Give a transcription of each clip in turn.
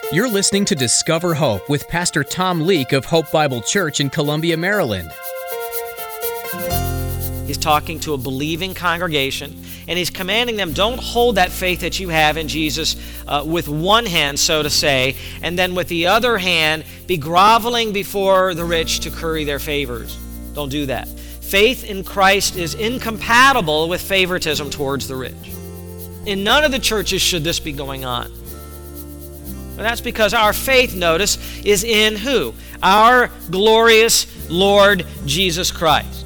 You're listening to Discover Hope with Pastor Tom Leake of Hope Bible Church in Columbia, Maryland. He's talking to a believing congregation, and he's commanding them, don't hold that faith that you have in Jesus with one hand, so to say, and then with the other hand, be groveling before the rich to curry their favors. Don't do that. Faith in Christ is incompatible with favoritism towards the rich. In none of the churches should this be going on. And that's because our faith, notice, is in who? Our glorious Lord Jesus Christ.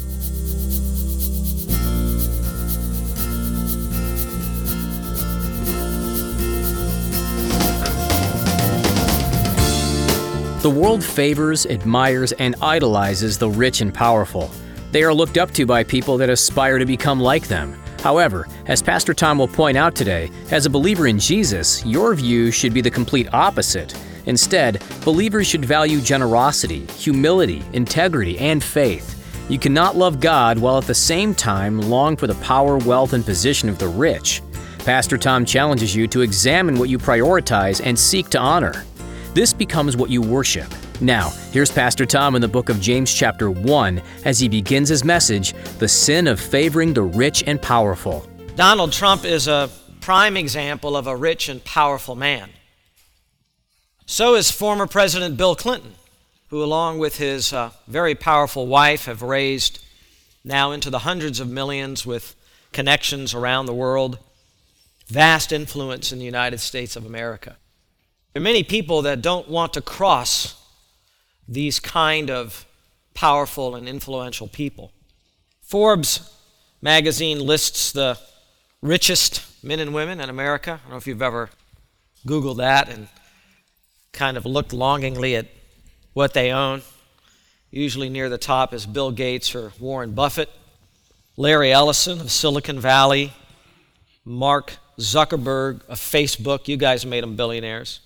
The world favors, admires, and idolizes the rich and powerful. They are looked up to by people that aspire to become like them. However, as Pastor Tom will point out today, as a believer in Jesus, your view should be the complete opposite. Instead, believers should value generosity, humility, integrity, and faith. You cannot love God while at the same time long for the power, wealth, and position of the rich. Pastor Tom challenges you to examine what you prioritize and seek to honor. This becomes what you worship. Now, here's Pastor Tom in the book of James chapter 1 as he begins his message, The Sin of Favoring the Rich and Powerful. Donald Trump is a prime example of a rich and powerful man. So is former President Bill Clinton, who along with his very powerful wife have raised now into the hundreds of millions with connections around the world, vast influence in the United States of America. There are many people that don't want to cross these kind of powerful and influential people. Forbes magazine lists the richest men and women in America. I don't know if you've ever Googled that and kind of looked longingly at what they own. Usually near the top is Bill Gates or Warren Buffett, Larry Ellison of Silicon Valley, Mark Zuckerberg of Facebook. You guys made them billionaires.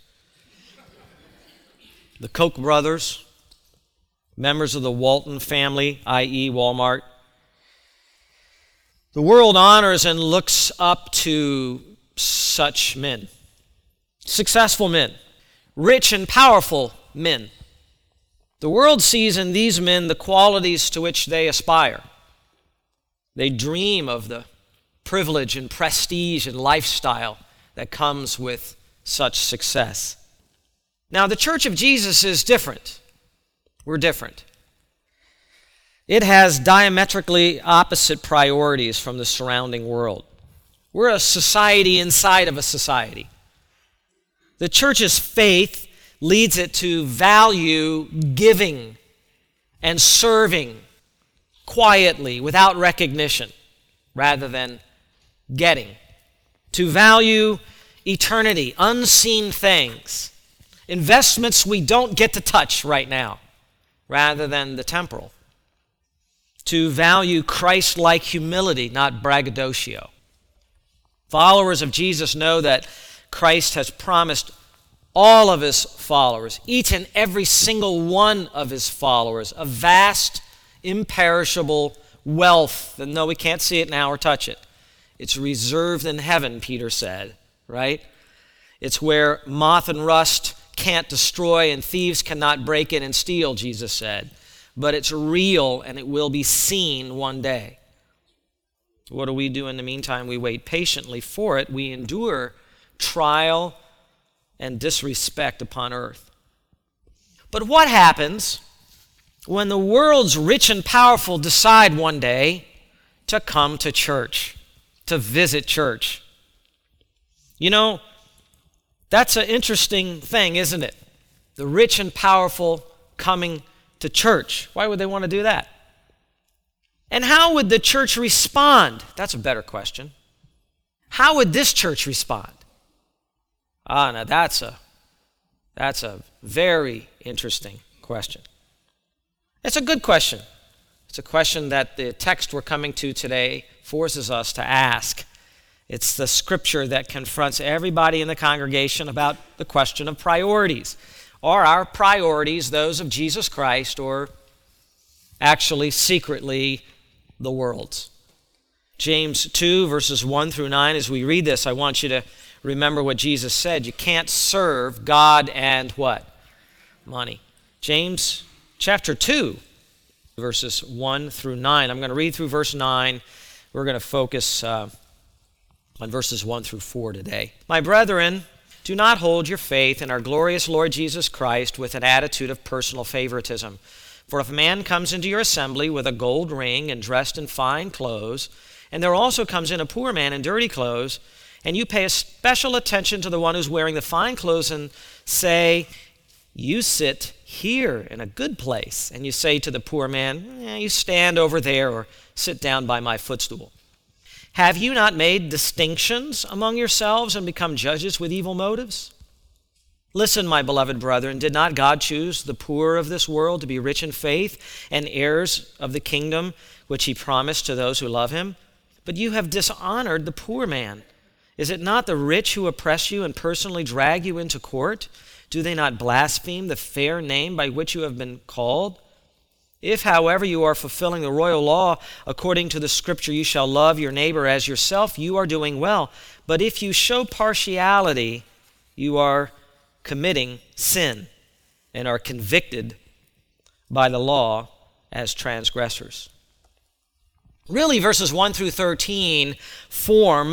The Koch brothers, members of the Walton family, i.e. Walmart. The world honors and looks up to such men. Successful men, rich and powerful men. The world sees in these men the qualities to which they aspire. They dream of the privilege and prestige and lifestyle that comes with such success. Now, the Church of Jesus is different. We're different. It has diametrically opposite priorities from the surrounding world. We're a society inside of a society. The church's faith leads it to value giving and serving quietly without recognition rather than getting. To value eternity, unseen things, investments we don't get to touch right now, rather than the temporal. To value Christ-like humility, not braggadocio. Followers of Jesus know that Christ has promised all of his followers, each and every single one of his followers, a vast, imperishable wealth that no, we can't see it now or touch it. It's reserved in heaven, Peter said, right? It's where moth and rust can't destroy and thieves cannot break in and steal, Jesus said. But it's real and it will be seen one day. What do we do in the meantime? We wait patiently for it. We endure trial and disrespect upon earth. But what happens when the world's rich and powerful decide one day to come to church, to visit church? You know, that's an interesting thing, isn't it? The rich and powerful coming to church. Why would they want to do that? And how would the church respond? That's a better question. How would this church respond? Now that's a very interesting question. It's a good question. It's a question that the text we're coming to today forces us to ask. It's the scripture that confronts everybody in the congregation about the question of priorities. Are our priorities those of Jesus Christ or actually secretly the world's? James 2, verses 1 through 9, as we read this, I want you to remember what Jesus said. You can't serve God and what? Money. James chapter 2, verses 1 through 9. I'm going to read through verse 9. We're going to focus on verses 1 through 4 today. My brethren, do not hold your faith in our glorious Lord Jesus Christ with an attitude of personal favoritism. For if a man comes into your assembly with a gold ring and dressed in fine clothes, and there also comes in a poor man in dirty clothes, and you pay a special attention to the one who's wearing the fine clothes and say, you sit here in a good place, and you say to the poor man, you stand over there or sit down by my footstool. Have you not made distinctions among yourselves and become judges with evil motives? Listen, my beloved brethren, did not God choose the poor of this world to be rich in faith and heirs of the kingdom which he promised to those who love him? But you have dishonored the poor man. Is it not the rich who oppress you and personally drag you into court? Do they not blaspheme the fair name by which you have been called? If, however, you are fulfilling the royal law, according to the scripture, you shall love your neighbor as yourself, you are doing well. But if you show partiality, you are committing sin and are convicted by the law as transgressors. Really, verses 1 through 13 form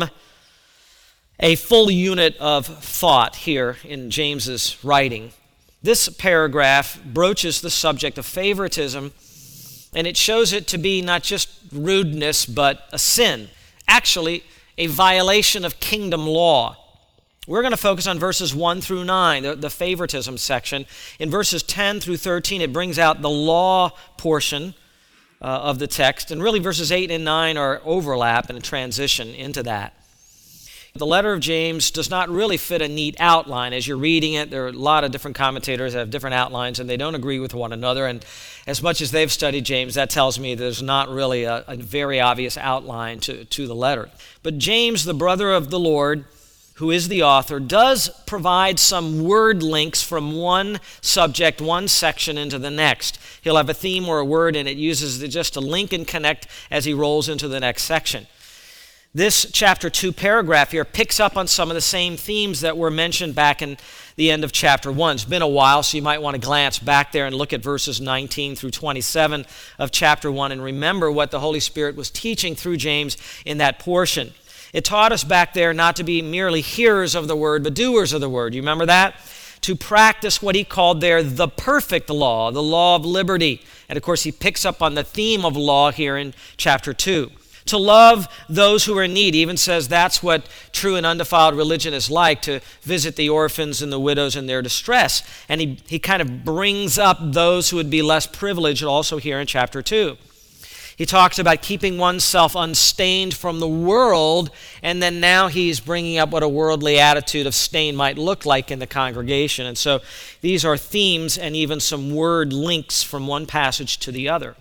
a full unit of thought here in James's writing. This paragraph broaches the subject of favoritism, and it shows it to be not just rudeness, but a sin. Actually, a violation of kingdom law. We're going to focus on verses 1 through 9, the favoritism section. In verses 10 through 13, it brings out the law portion of the text, and really verses 8 and 9 are overlap and a transition into that. The letter of James does not really fit a neat outline. As you're reading it, there are a lot of different commentators that have different outlines, and they don't agree with one another. And as much as they've studied James, that tells me there's not really a very obvious outline to the letter. But James, the brother of the Lord, who is the author, does provide some word links from one subject, one section into the next. He'll have a theme or a word, and it uses just to link and connect as he rolls into the next section. This chapter 2 paragraph here picks up on some of the same themes that were mentioned back in the end of chapter 1. It's been a while, so you might want to glance back there and look at verses 19 through 27 of chapter 1 and remember what the Holy Spirit was teaching through James in that portion. It taught us back there not to be merely hearers of the word, but doers of the word. You remember that? To practice what he called there the perfect law, the law of liberty. And of course, he picks up on the theme of law here in chapter 2. To love those who are in need. He even says that's what true and undefiled religion is like, to visit the orphans and the widows in their distress. And he kind of brings up those who would be less privileged also here in chapter 2. He talks about keeping oneself unstained from the world, and then now he's bringing up what a worldly attitude of stain might look like in the congregation. And so these are themes and even some word links from one passage to the other.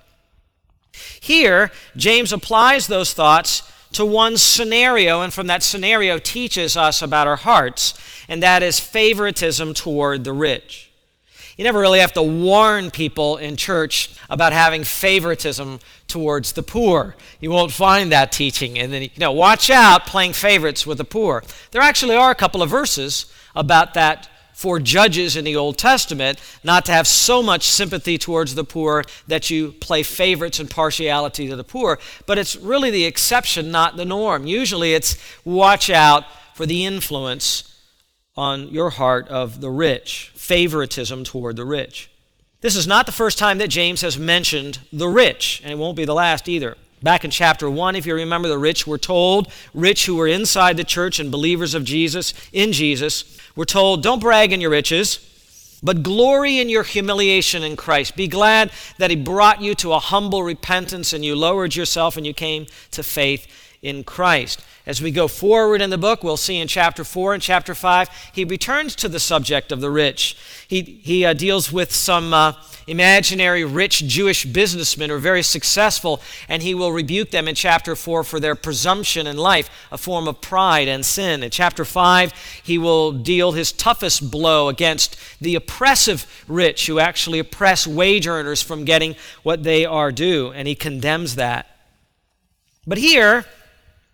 Here, James applies those thoughts to one scenario, and from that scenario teaches us about our hearts, and that is favoritism toward the rich. You never really have to warn people in church about having favoritism towards the poor. You won't find that teaching. And then, watch out playing favorites with the poor. There actually are a couple of verses about that for judges in the Old Testament, not to have so much sympathy towards the poor that you play favorites and partiality to the poor, but it's really the exception, not the norm. Usually it's watch out for the influence on your heart of the rich, favoritism toward the rich. This is not the first time that James has mentioned the rich, and it won't be the last either. Back in chapter 1, if you remember, the rich were told, rich who were inside the church and believers of Jesus, in Jesus, were told, don't brag in your riches, but glory in your humiliation in Christ. Be glad that he brought you to a humble repentance and you lowered yourself and you came to faith in Christ. As we go forward in the book, we'll see in chapter 4 and chapter 5, he returns to the subject of the rich. He deals with some imaginary rich Jewish businessmen who are very successful, and he will rebuke them in chapter 4 for their presumption in life, a form of pride and sin. In chapter 5, he will deal his toughest blow against the oppressive rich who actually oppress wage earners from getting what they are due, and he condemns that. But here,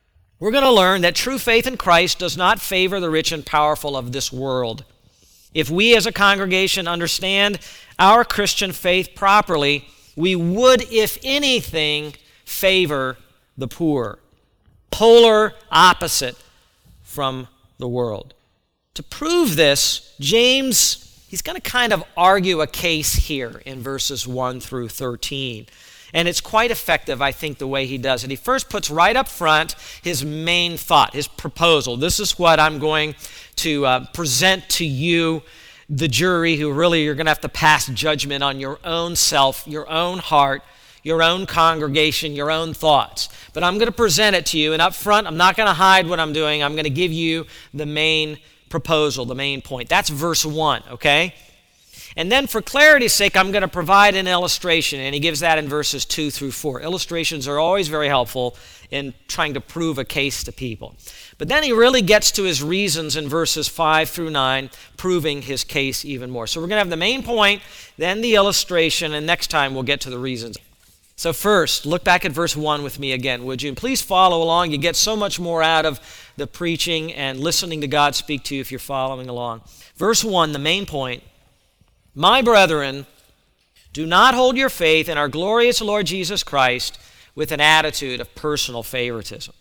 we're going to learn that true faith in Christ does not favor the rich and powerful of this world. If we as a congregation understand our Christian faith properly, we would, if anything, favor the poor. Polar opposite from the world. To prove this, James, he's going to kind of argue a case here in verses 1 through 13. And it's quite effective, I think, the way he does it. He first puts right up front his main thought, his proposal. This is what I'm going to present to you, the jury, who really you're going to have to pass judgment on your own self, your own heart, your own congregation, your own thoughts. But I'm going to present it to you, and up front, I'm not going to hide what I'm doing. I'm going to give you the main proposal, the main point. That's verse 1, okay? And then for clarity's sake, I'm going to provide an illustration, and he gives that in verses 2 through 4. Illustrations are always very helpful in trying to prove a case to people. But then he really gets to his reasons in verses 5 through 9, proving his case even more. So we're going to have the main point, then the illustration, and next time we'll get to the reasons. So first, look back at verse 1 with me again, would you? And please follow along. You get so much more out of the preaching and listening to God speak to you if you're following along. Verse 1, the main point. My brethren, do not hold your faith in our glorious Lord Jesus Christ with an attitude of personal favoritism.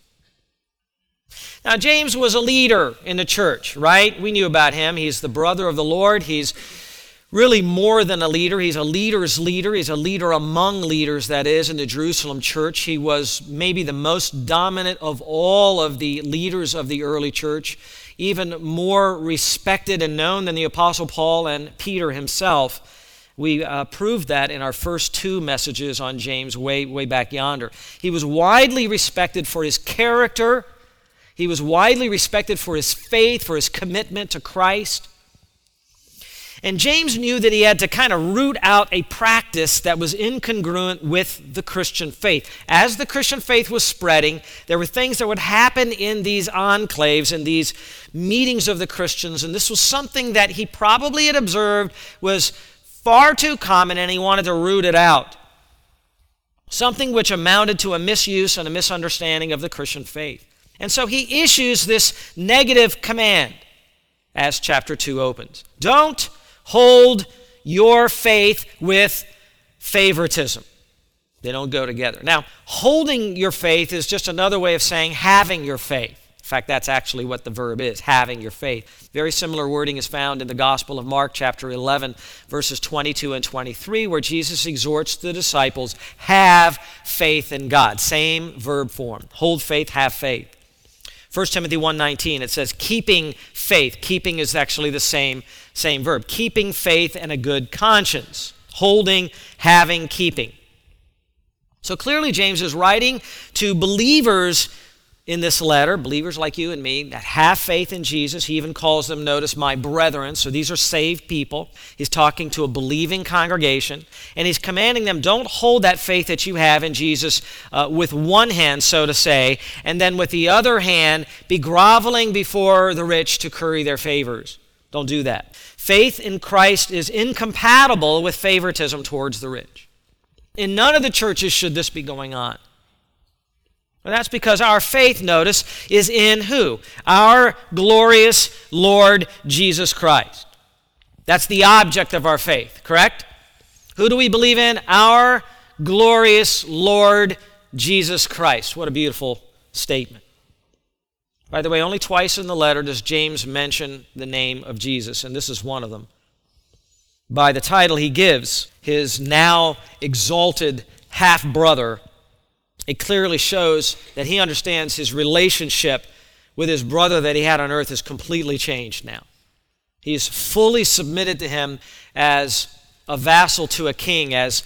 Now, James was a leader in the church, right? We knew about him. He's the brother of the Lord. He's really more than a leader. He's a leader's leader. He's a leader among leaders, that is, in the Jerusalem church. He was maybe the most dominant of all of the leaders of the early church, even more respected and known than the Apostle Paul and Peter himself. We proved that in our first 2 messages on James way back yonder. He was widely respected for his character. He was widely respected for his faith, for his commitment to Christ. And James knew that he had to kind of root out a practice that was incongruent with the Christian faith. As the Christian faith was spreading, there were things that would happen in these enclaves, in these meetings of the Christians, and this was something that he probably had observed was far too common, and he wanted to root it out. Something which amounted to a misuse and a misunderstanding of the Christian faith. And so he issues this negative command as chapter 2 opens. Don't hold your faith with favoritism. They don't go together. Now, holding your faith is just another way of saying having your faith. In fact, that's actually what the verb is, having your faith. Very similar wording is found in the Gospel of Mark, chapter 11, verses 22 and 23, where Jesus exhorts the disciples, have faith in God. Same verb form. Hold faith, have faith. 1 Timothy 1:19, it says keeping faith. Keeping is actually the same verb. Keeping faith and a good conscience. Holding, having, keeping. So clearly James is writing to believers in this letter, believers like you and me, that have faith in Jesus. He even calls them, notice, my brethren. So these are saved people. He's talking to a believing congregation, and he's commanding them, don't hold that faith that you have in Jesus with one hand, so to say, and then with the other hand be groveling before the rich to curry their favors. Don't do that. Faith in Christ is incompatible with favoritism towards the rich. In none of the churches should this be going on. And that's because our faith, notice, is in who? Our glorious Lord Jesus Christ. That's the object of our faith, correct? Who do we believe in? Our glorious Lord Jesus Christ. What a beautiful statement. By the way, only twice in the letter does James mention the name of Jesus, and this is one of them. By the title he gives his now exalted half-brother, it clearly shows that he understands his relationship with his brother that he had on earth has completely changed now. He's fully submitted to him as a vassal to a king, as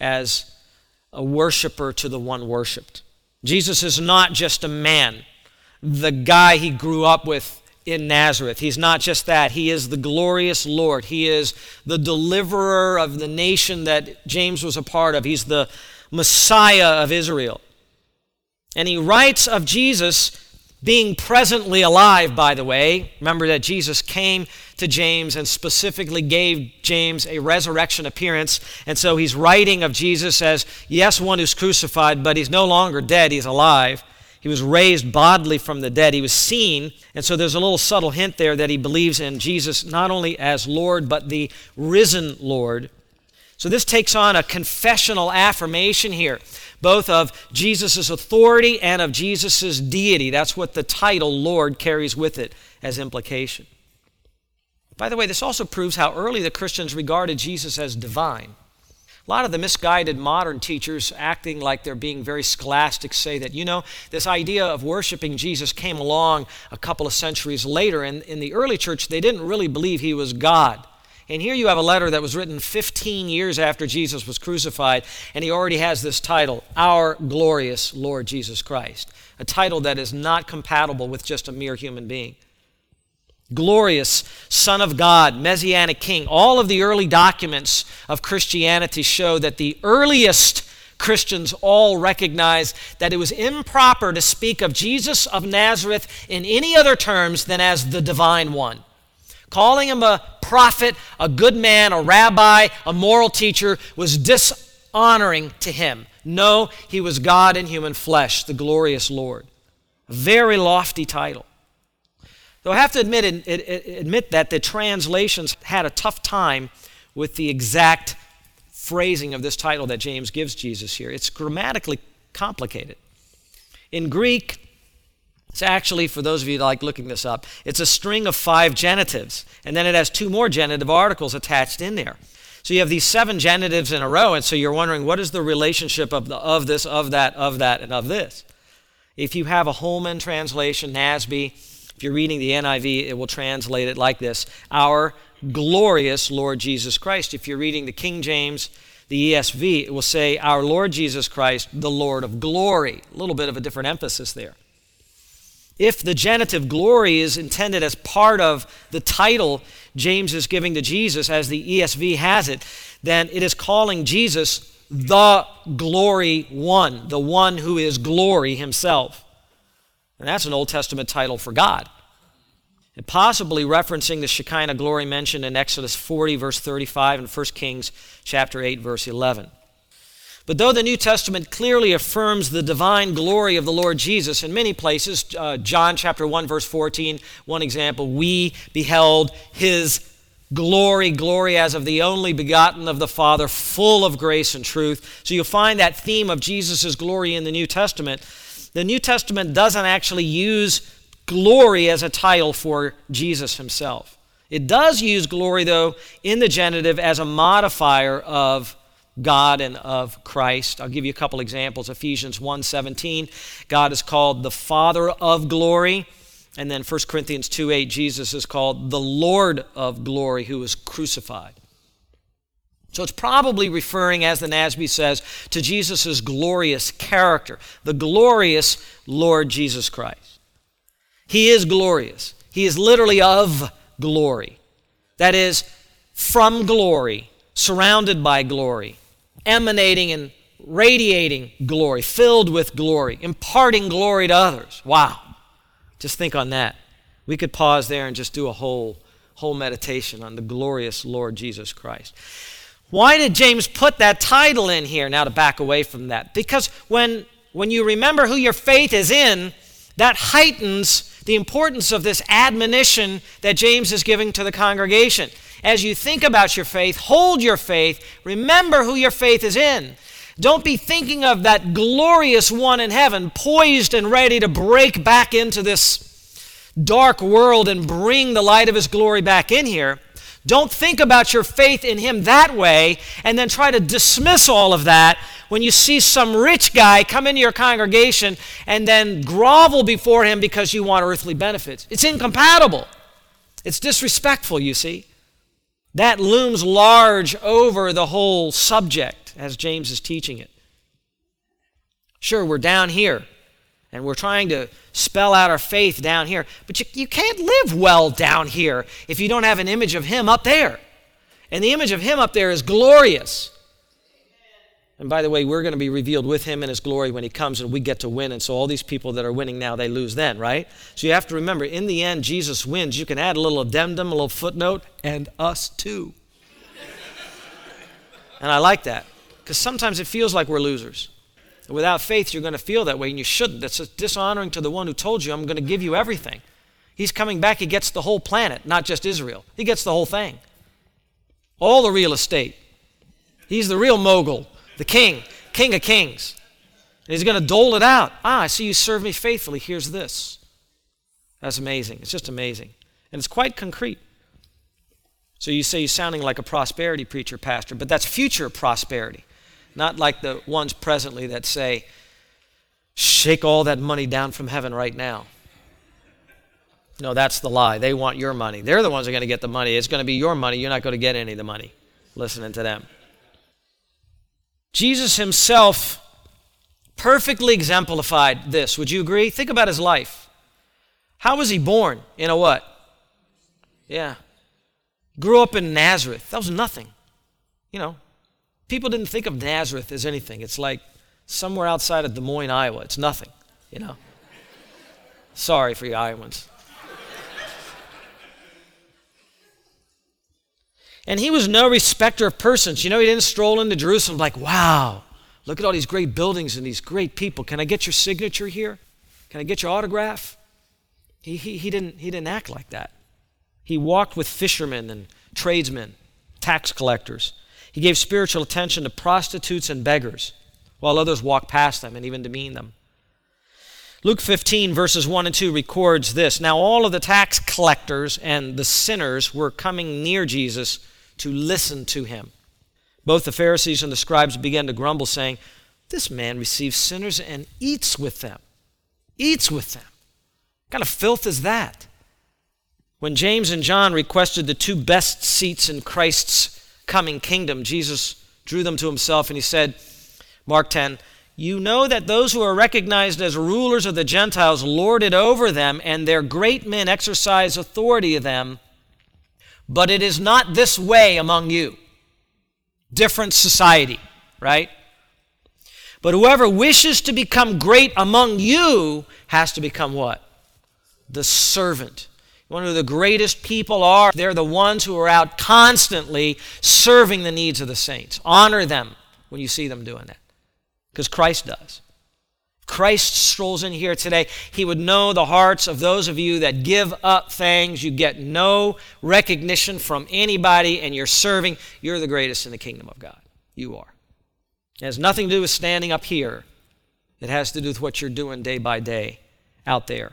a worshiper to the one worshipped. Jesus is not just a man, the guy he grew up with in Nazareth. He's not just that. He is the glorious Lord. He is the deliverer of the nation that James was a part of. He's the Messiah of Israel. And he writes of Jesus being presently alive, by the way. Remember that Jesus came to James and specifically gave James a resurrection appearance. And so he's writing of Jesus as, yes, one who's crucified, but he's no longer dead, he's alive. He was raised bodily from the dead. He was seen, and so there's a little subtle hint there that he believes in Jesus not only as Lord, but the risen Lord. So this takes on a confessional affirmation here, both of Jesus' authority and of Jesus' deity. That's what the title Lord carries with it as implication. By the way, this also proves how early the Christians regarded Jesus as divine. A lot of the misguided modern teachers acting like they're being very scholastic say that, this idea of worshiping Jesus came along a couple of centuries later. And in the early church, they didn't really believe he was God. And here you have a letter that was written 15 years after Jesus was crucified, and he already has this title, Our Glorious Lord Jesus Christ, a title that is not compatible with just a mere human being. Glorious Son of God, Messianic King. All of the early documents of Christianity show that the earliest Christians all recognized that it was improper to speak of Jesus of Nazareth in any other terms than as the Divine One. Calling him a prophet, a good man, a rabbi, a moral teacher was dishonoring to him. No, he was God in human flesh, the glorious Lord. A very lofty title. Though I have to admit that the translations had a tough time with the exact phrasing of this title that James gives Jesus here. It's grammatically complicated. In Greek, it's actually, for those of you that like looking this up, it's a string of 5 genitives, and then it has 2 more genitive articles attached in there. So you have these 7 genitives in a row, and so you're wondering, what is the relationship of this, of that, and of this? If you have a Holman translation, NASB, if you're reading the NIV, it will translate it like this, Our Glorious Lord Jesus Christ. If you're reading the King James, the ESV, it will say, Our Lord Jesus Christ, the Lord of glory. A little bit of a different emphasis there. If the genitive glory is intended as part of the title James is giving to Jesus, as the ESV has it, then it is calling Jesus the Glory One, the one who is glory himself. And that's an Old Testament title for God. And possibly referencing the Shekinah glory mentioned in Exodus 40, verse 35, and 1 Kings chapter 8, verse 11. But though the New Testament clearly affirms the divine glory of the Lord Jesus in many places, John chapter 1, verse 14, one example, we beheld his glory as of the only begotten of the Father, full of grace and truth. So you'll find that theme of Jesus' glory in the New Testament. The New Testament doesn't actually use glory as a title for Jesus himself. It does use glory, though, in the genitive as a modifier of God and of Christ. I'll give you a couple examples. Ephesians 1:17, God is called the Father of glory. And then 1 Corinthians 2:8, Jesus is called the Lord of glory, who was crucified. So it's probably referring, as the NASB says, to Jesus' glorious character, the glorious Lord Jesus Christ. He is glorious. He is literally of glory. That is, from glory, surrounded by glory, emanating and radiating glory, filled with glory, imparting glory to others. Wow. Just think on that. We could pause there and just do a whole meditation on the glorious Lord Jesus Christ. Why did James put that title in here? Now to back away from that. Because when you remember who your faith is in, that heightens the importance of this admonition that James is giving to the congregation. As you think about your faith, hold your faith, remember who your faith is in. Don't be thinking of that glorious one in heaven, poised and ready to break back into this dark world and bring the light of his glory back in here. Don't think about your faith in him that way and then try to dismiss all of that when you see some rich guy come into your congregation and then grovel before him because you want earthly benefits. It's incompatible. It's disrespectful, you see. That looms large over the whole subject as James is teaching it. Sure, we're down here, and we're trying to spell out our faith down here, but you can't live well down here if you don't have an image of him up there. And the image of him up there is glorious. And by the way, we're going to be revealed with him in his glory when he comes and we get to win. And so all these people that are winning now, they lose then, right? So you have to remember, in the end, Jesus wins. You can add a little addendum, a little footnote, and us too. And I like that, because sometimes it feels like we're losers. Without faith, you're going to feel that way, and you shouldn't. That's dishonoring to the one who told you, I'm going to give you everything. He's coming back. He gets the whole planet, not just Israel. He gets the whole thing. All the real estate. He's the real mogul, the king of kings. And he's going to dole it out. I see you serve me faithfully. Here's this. That's amazing. It's just amazing. And it's quite concrete. So you say you're sounding like a prosperity preacher, Pastor, but that's future prosperity. Not like the ones presently that say, shake all that money down from heaven right now. No, that's the lie. They want your money. They're the ones who are going to get the money. It's going to be your money. You're not going to get any of the money listening to them. Jesus himself perfectly exemplified this. Would you agree? Think about his life. How was he born? In a what? Yeah. Grew up in Nazareth. That was nothing. You know, people didn't think of Nazareth as anything. It's like somewhere outside of Des Moines, Iowa. It's nothing, you know. Sorry for you Iowans. And he was no respecter of persons. You know, he didn't stroll into Jerusalem like, wow, look at all these great buildings and these great people. Can I get your signature here? Can I get your autograph? He didn't act like that. He walked with fishermen and tradesmen, tax collectors. He gave spiritual attention to prostitutes and beggars, while others walked past them and even demeaned them. Luke 15, verses 1 and 2 records this. Now all of the tax collectors and the sinners were coming near Jesus to listen to him. Both the Pharisees and the scribes began to grumble, saying, this man receives sinners and eats with them. Eats with them. What kind of filth is that? When James and John requested the two best seats in Christ's coming kingdom, Jesus drew them to himself and he said, Mark 10, you know that those who are recognized as rulers of the Gentiles lord it over them, and their great men exercise authority of them, but it is not this way among you. Different society, right? But whoever wishes to become great among you has to become what? The servant. You want to know who the greatest people are? They're the ones who are out constantly serving the needs of the saints. Honor them when you see them doing that, because Christ does. Christ strolls in here today. He would know the hearts of those of you that give up things. You get no recognition from anybody, and you're serving. You're the greatest in the kingdom of God. You are. It has nothing to do with standing up here. It has to do with what you're doing day by day out there.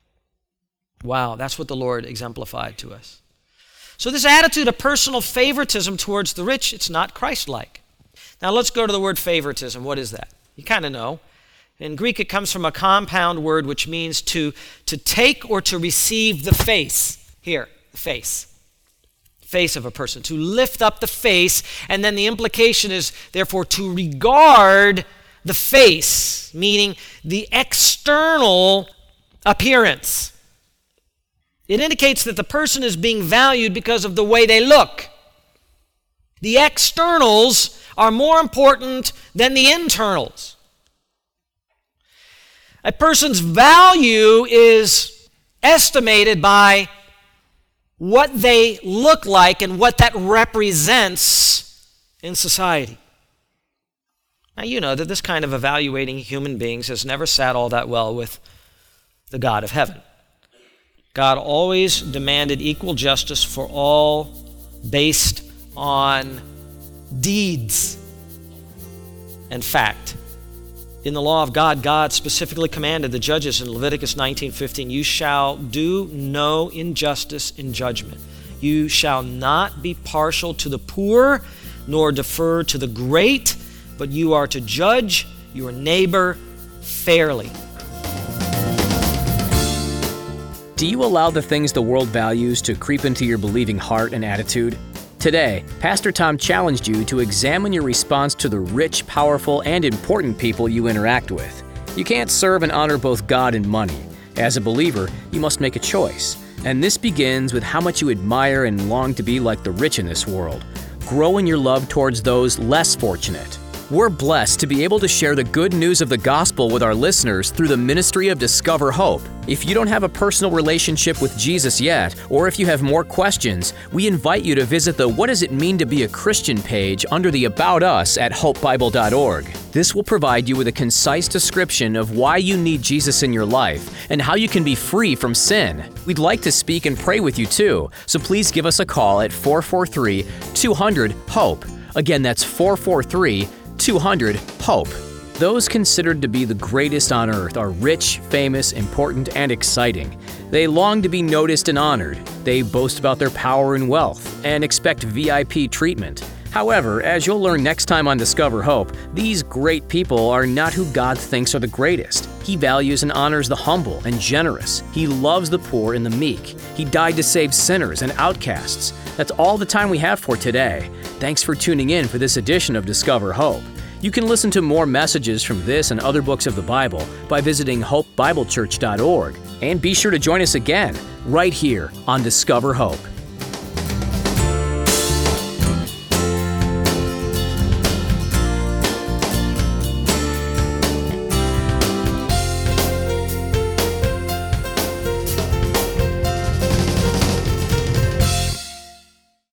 Wow, that's what the Lord exemplified to us. So this attitude of personal favoritism towards the rich, it's not Christ-like. Now let's go to the word favoritism. What is that? You kind of know. In Greek, it comes from a compound word which means to take or to receive the face. Here, the face. Face of a person. To lift up the face, and then the implication is, therefore, to regard the face, meaning the external appearance. It indicates that the person is being valued because of the way they look. The externals are more important than the internals. A person's value is estimated by what they look like and what that represents in society. Now, you know that this kind of evaluating human beings has never sat all that well with the God of heaven. God always demanded equal justice for all based on deeds and fact. In the law of God, God specifically commanded the judges in Leviticus 19:15, you shall do no injustice in judgment. You shall not be partial to the poor, nor defer to the great, but you are to judge your neighbor fairly. Do you allow the things the world values to creep into your believing heart and attitude? Today, Pastor Tom challenged you to examine your response to the rich, powerful, and important people you interact with. You can't serve and honor both God and money. As a believer, you must make a choice. And this begins with how much you admire and long to be like the rich in this world. Grow in your love towards those less fortunate. We're blessed to be able to share the good news of the gospel with our listeners through the ministry of Discover Hope. If you don't have a personal relationship with Jesus yet, or if you have more questions, we invite you to visit the What Does It Mean to Be a Christian page under the About Us at hopebible.org. This will provide you with a concise description of why you need Jesus in your life and how you can be free from sin. We'd like to speak and pray with you too, so please give us a call at 443-200-HOPE. Again, that's 443-200-HOPE. Those considered to be the greatest on earth are rich, famous, important, and exciting. They long to be noticed and honored. They boast about their power and wealth and expect VIP treatment. However, as you'll learn next time on Discover Hope, these great people are not who God thinks are the greatest. He values and honors the humble and generous. He loves the poor and the meek. He died to save sinners and outcasts. That's all the time we have for today. Thanks for tuning in for this edition of Discover Hope. You can listen to more messages from this and other books of the Bible by visiting hopebiblechurch.org. And be sure to join us again, right here on Discover Hope.